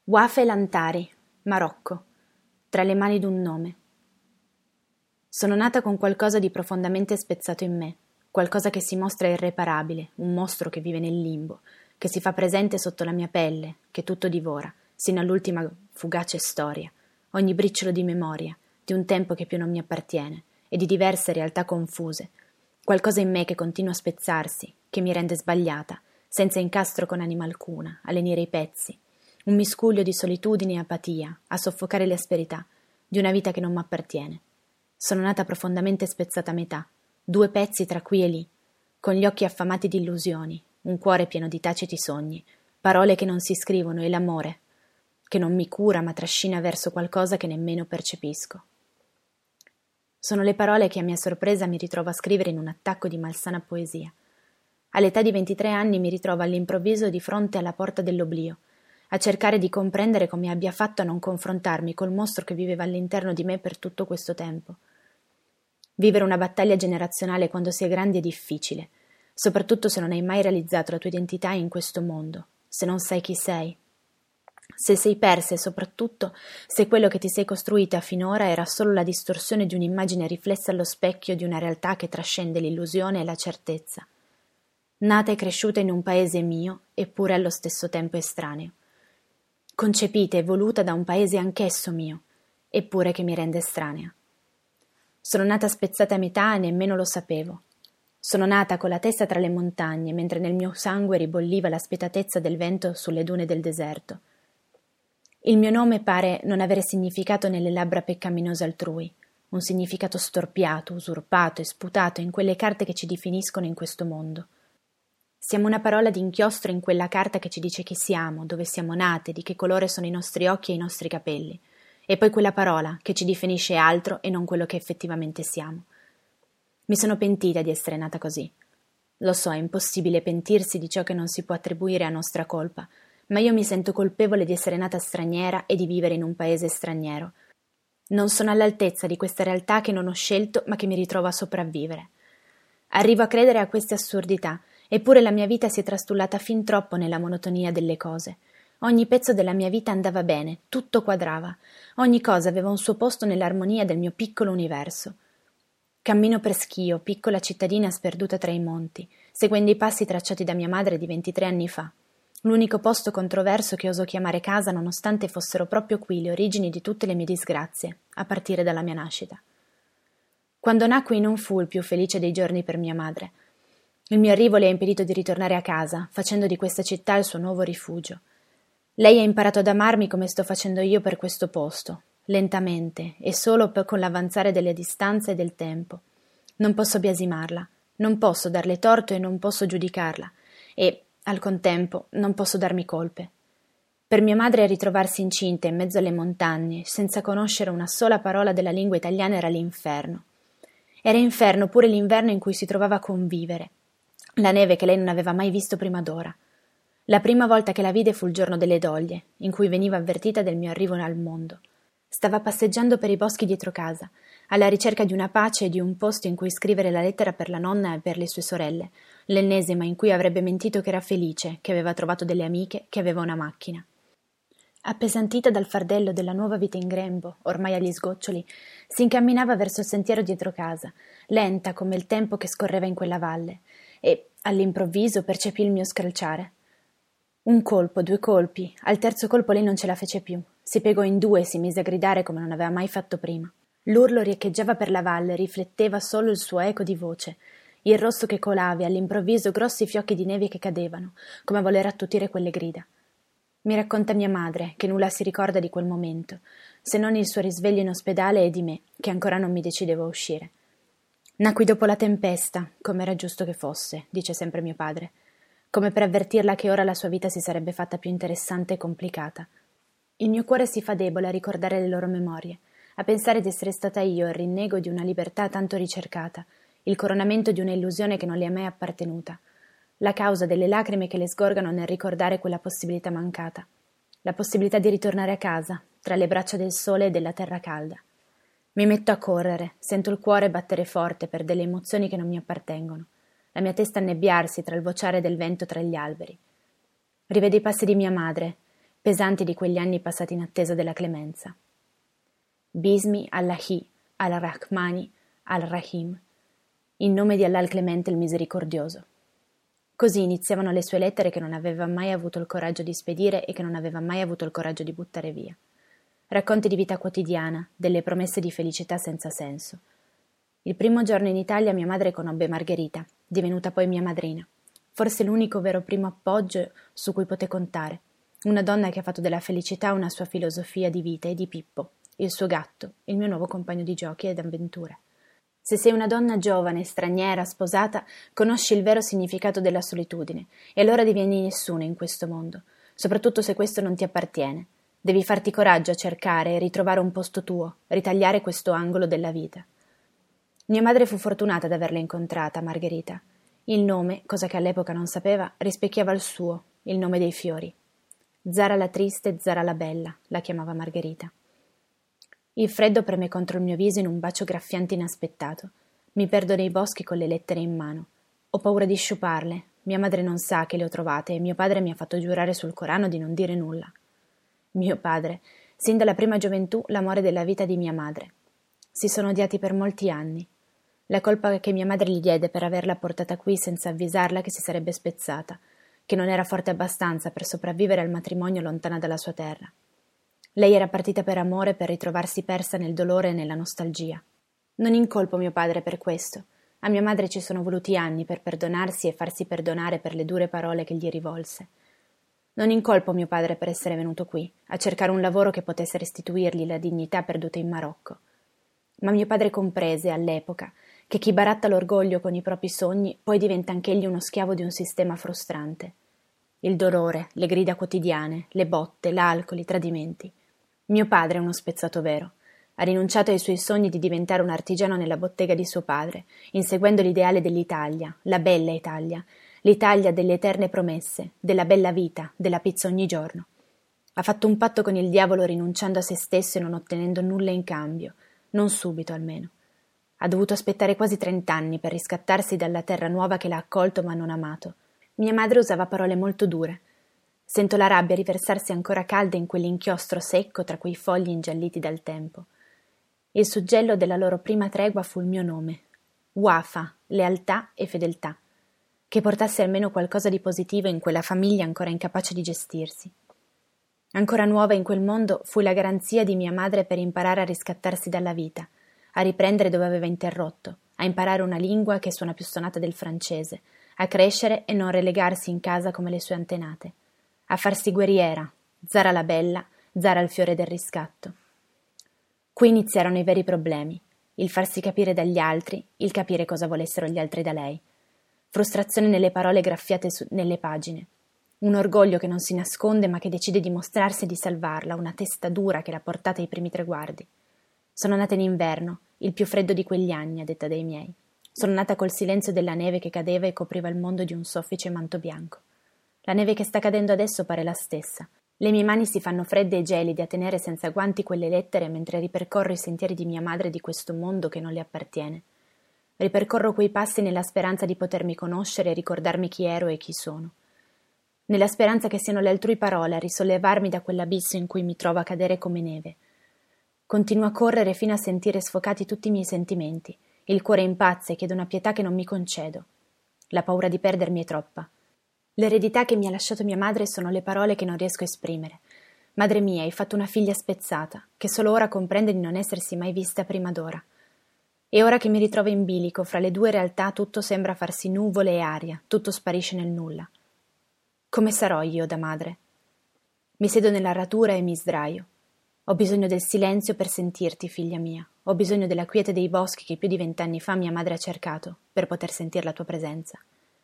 Wafa Lantari, Marocco, tra le mani d'un nome. Sono nata con qualcosa di profondamente spezzato in me, qualcosa che si mostra irreparabile, un mostro che vive nel limbo, che si fa presente sotto la mia pelle, che tutto divora, sino all'ultima fugace storia, ogni briciolo di memoria, di un tempo che più non mi appartiene, e di diverse realtà confuse, qualcosa in me che continua a spezzarsi, che mi rende sbagliata, senza incastro con anima alcuna, a lenire i pezzi, un miscuglio di solitudine e apatia, a soffocare le asperità di una vita che non m'appartiene. Sono nata profondamente spezzata a metà, due pezzi tra qui e lì, con gli occhi affamati di illusioni, un cuore pieno di taciti sogni, parole che non si scrivono e l'amore, che non mi cura ma trascina verso qualcosa che nemmeno percepisco. Sono le parole che a mia sorpresa mi ritrovo a scrivere in un attacco di malsana poesia. All'età di 23 anni mi ritrovo all'improvviso di fronte alla porta dell'oblio, a cercare di comprendere come abbia fatto a non confrontarmi col mostro che viveva all'interno di me per tutto questo tempo. Vivere una battaglia generazionale quando si è grandi è difficile, soprattutto se non hai mai realizzato la tua identità in questo mondo, se non sai chi sei. Se sei persa e soprattutto se quello che ti sei costruita finora era solo la distorsione di un'immagine riflessa allo specchio di una realtà che trascende l'illusione e la certezza. Nata e cresciuta in un paese mio, eppure allo stesso tempo estraneo. Concepita e voluta da un paese anch'esso mio, eppure che mi rende estranea. Sono nata spezzata a metà e nemmeno lo sapevo. Sono nata con la testa tra le montagne, mentre nel mio sangue ribolliva la spietatezza del vento sulle dune del deserto. Il mio nome pare non avere significato nelle labbra peccaminose altrui, un significato storpiato, usurpato e sputato in quelle carte che ci definiscono in questo mondo. Siamo una parola d'inchiostro in quella carta che ci dice chi siamo, dove siamo nate, di che colore sono i nostri occhi e i nostri capelli, e poi quella parola che ci definisce altro e non quello che effettivamente siamo. Mi sono pentita di essere nata così. Lo so, è impossibile pentirsi di ciò che non si può attribuire a nostra colpa, ma io mi sento colpevole di essere nata straniera e di vivere in un paese straniero. Non sono all'altezza di questa realtà che non ho scelto ma che mi ritrovo a sopravvivere. Arrivo a credere a queste assurdità, eppure la mia vita si è trastullata fin troppo nella monotonia delle cose. Ogni pezzo della mia vita andava bene, tutto quadrava, ogni cosa aveva un suo posto nell'armonia del mio piccolo universo. Cammino per Schio, piccola cittadina sperduta tra i monti, seguendo i passi tracciati da mia madre di 23 anni fa. L'unico posto controverso che oso chiamare casa nonostante fossero proprio qui le origini di tutte le mie disgrazie, a partire dalla mia nascita. Quando nacqui non fu il più felice dei giorni per mia madre. Il mio arrivo le ha impedito di ritornare a casa, facendo di questa città il suo nuovo rifugio. Lei ha imparato ad amarmi come sto facendo io per questo posto, lentamente e solo con l'avanzare delle distanze e del tempo. Non posso biasimarla, non posso darle torto e non posso giudicarla, e, al contempo, non posso darmi colpe. Per mia madre ritrovarsi incinta in mezzo alle montagne, senza conoscere una sola parola della lingua italiana, era l'inferno. Era inferno pure l'inverno in cui si trovava a convivere, la neve che lei non aveva mai visto prima d'ora. La prima volta che la vide fu il giorno delle doglie, in cui veniva avvertita del mio arrivo al mondo. Stava passeggiando per i boschi dietro casa, alla ricerca di una pace e di un posto in cui scrivere la lettera per la nonna e per le sue sorelle, l'ennesima in cui avrebbe mentito che era felice, che aveva trovato delle amiche, che aveva una macchina. Appesantita dal fardello della nuova vita in grembo, ormai agli sgoccioli, si incamminava verso il sentiero dietro casa, lenta come il tempo che scorreva in quella valle, e, all'improvviso, percepì il mio scalciare. Un colpo, due colpi, al terzo colpo lei non ce la fece più. Si piegò in due e si mise a gridare come non aveva mai fatto prima. L'urlo riecheggiava per la valle, rifletteva solo il suo eco di voce, il rosso che colava e all'improvviso grossi fiocchi di neve che cadevano, come a voler attutire quelle grida. Mi racconta mia madre, che nulla si ricorda di quel momento, se non il suo risveglio in ospedale e di me, che ancora non mi decidevo a uscire. Nacqui dopo la tempesta, come era giusto che fosse, dice sempre mio padre, come per avvertirla che ora la sua vita si sarebbe fatta più interessante e complicata. Il mio cuore si fa debole a ricordare le loro memorie, a pensare di essere stata io il rinnego di una libertà tanto ricercata, il coronamento di una illusione che non le è mai appartenuta, la causa delle lacrime che le sgorgano nel ricordare quella possibilità mancata, la possibilità di ritornare a casa, tra le braccia del sole e della terra calda. Mi metto a correre, sento il cuore battere forte per delle emozioni che non mi appartengono, la mia testa annebbiarsi tra il vociare del vento tra gli alberi. Rivedo i passi di mia madre, pesanti di quegli anni passati in attesa della clemenza. Bismi Allahi, al-Rahmani, al-Rahim, in nome di Allah il Clemente il Misericordioso. Così iniziavano le sue lettere che non aveva mai avuto il coraggio di spedire e che non aveva mai avuto il coraggio di buttare via. Racconti di vita quotidiana, delle promesse di felicità senza senso. Il primo giorno in Italia mia madre conobbe Margherita, divenuta poi mia madrina. Forse l'unico vero primo appoggio su cui poté contare. Una donna che ha fatto della felicità una sua filosofia di vita e di Pippo, il suo gatto, il mio nuovo compagno di giochi ed avventure. Se sei una donna giovane, straniera, sposata, conosci il vero significato della solitudine e allora divieni nessuno in questo mondo, soprattutto se questo non ti appartiene. Devi farti coraggio a cercare e ritrovare un posto tuo, ritagliare questo angolo della vita. Mia madre fu fortunata ad averla incontrata, Margherita. Il nome, cosa che all'epoca non sapeva, rispecchiava il suo, il nome dei fiori. Zara la triste, Zara la bella, la chiamava Margherita. Il freddo preme contro il mio viso in un bacio graffiante inaspettato. Mi perdo nei boschi con le lettere in mano. Ho paura di sciuparle. Mia madre non sa che le ho trovate e mio padre mi ha fatto giurare sul Corano di non dire nulla. Mio padre, sin dalla prima gioventù, l'amore della vita di mia madre. Si sono odiati per molti anni. La colpa che mia madre gli diede per averla portata qui senza avvisarla che si sarebbe spezzata, che non era forte abbastanza per sopravvivere al matrimonio lontana dalla sua terra. Lei era partita per amore per ritrovarsi persa nel dolore e nella nostalgia. Non incolpo mio padre per questo. A mia madre ci sono voluti anni per perdonarsi e farsi perdonare per le dure parole che gli rivolse. Non incolpo mio padre per essere venuto qui, a cercare un lavoro che potesse restituirgli la dignità perduta in Marocco. Ma mio padre comprese, all'epoca, che chi baratta l'orgoglio con i propri sogni poi diventa anch'egli uno schiavo di un sistema frustrante. Il dolore, le grida quotidiane, le botte, l'alcol, i tradimenti. Mio padre è uno spezzato vero. Ha rinunciato ai suoi sogni di diventare un artigiano nella bottega di suo padre, inseguendo l'ideale dell'Italia, la bella Italia, l'Italia delle eterne promesse, della bella vita, della pizza ogni giorno. Ha fatto un patto con il diavolo rinunciando a se stesso e non ottenendo nulla in cambio, non subito almeno. Ha dovuto aspettare quasi 30 anni per riscattarsi dalla terra nuova che l'ha accolto ma non amato. Mia madre usava parole molto dure. Sento la rabbia riversarsi ancora calda in quell'inchiostro secco tra quei fogli ingialliti dal tempo. Il suggello della loro prima tregua fu il mio nome. Wafa, lealtà e fedeltà. Che portasse almeno qualcosa di positivo in quella famiglia ancora incapace di gestirsi. Ancora nuova in quel mondo fu la garanzia di mia madre per imparare a riscattarsi dalla vita, a riprendere dove aveva interrotto, a imparare una lingua che suona più stonata del francese, a crescere e non relegarsi in casa come le sue antenate. A farsi guerriera, Zara la bella, Zara il fiore del riscatto. Qui iniziarono i veri problemi, il farsi capire dagli altri, il capire cosa volessero gli altri da lei. Frustrazione nelle parole graffiate nelle pagine. Un orgoglio che non si nasconde ma che decide di mostrarsi e di salvarla, una testa dura che l'ha portata ai primi traguardi. Sono nata in inverno, il più freddo di quegli anni, a detta dei miei. Sono nata col silenzio della neve che cadeva e copriva il mondo di un soffice manto bianco. La neve che sta cadendo adesso pare la stessa. Le mie mani si fanno fredde e gelide a tenere senza guanti quelle lettere mentre ripercorro i sentieri di mia madre di questo mondo che non le appartiene. Ripercorro quei passi nella speranza di potermi conoscere e ricordarmi chi ero e chi sono. Nella speranza che siano le altrui parole a risollevarmi da quell'abisso in cui mi trovo a cadere come neve. Continuo a correre fino a sentire sfocati tutti i miei sentimenti. Il cuore impazza e chiedo una pietà che non mi concedo. La paura di perdermi è troppa. L'eredità che mi ha lasciato mia madre sono le parole che non riesco a esprimere. Madre mia, hai fatto una figlia spezzata, che solo ora comprende di non essersi mai vista prima d'ora. E ora che mi ritrovo in bilico, fra le due realtà tutto sembra farsi nuvole e aria, tutto sparisce nel nulla. Come sarò io da madre? Mi siedo nell'arratura e mi sdraio. Ho bisogno del silenzio per sentirti, figlia mia. Ho bisogno della quiete dei boschi che più di 20 anni fa mia madre ha cercato, per poter sentire la tua presenza.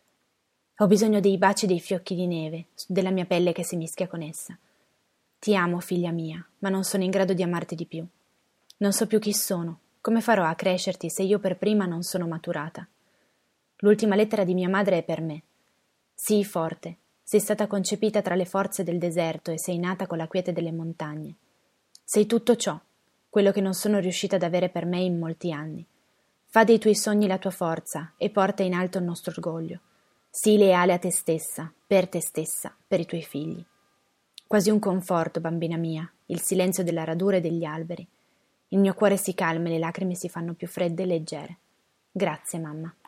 Ho bisogno dei baci dei fiocchi di neve, della mia pelle che si mischia con essa. Ti amo, figlia mia, ma non sono in grado di amarti di più. Non so più chi sono. Come farò a crescerti se io per prima non sono maturata? L'ultima lettera di mia madre è per me. Sii forte. Sei stata concepita tra le forze del deserto e sei nata con la quiete delle montagne. Sei tutto ciò, quello che non sono riuscita ad avere per me in molti anni. Fa dei tuoi sogni la tua forza e porta in alto il nostro orgoglio. Sii leale a te stessa, per i tuoi figli. Quasi un conforto, bambina mia, il silenzio della radura e degli alberi. Il mio cuore si calma e le lacrime si fanno più fredde e leggere. Grazie, mamma.